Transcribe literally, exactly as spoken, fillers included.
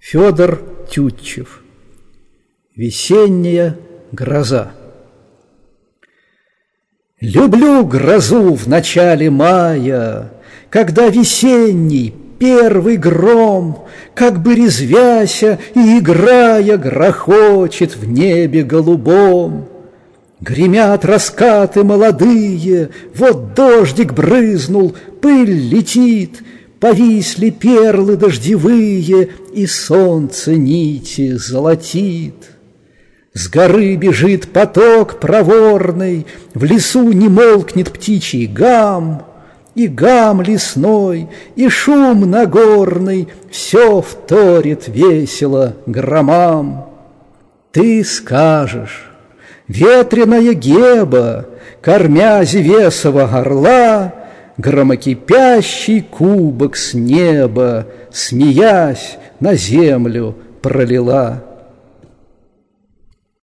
Федор Тютчев. Весенняя гроза. Люблю грозу в начале мая, когда весенний первый гром, как бы резвяся и играя, грохочет в небе голубом. Гремят раскаты молодые, вот дождик брызнул, пыль летит, повисли перлы дождевые, и солнце нити золотит. С горы бежит поток проворный, в лесу не молкнет птичий гам, и гам лесной, и шум нагорный все вторит весело громам. Ты скажешь: ветреная Геба, кормя Зевесова орла, громокипящий кубок с неба, смеясь, на землю пролила.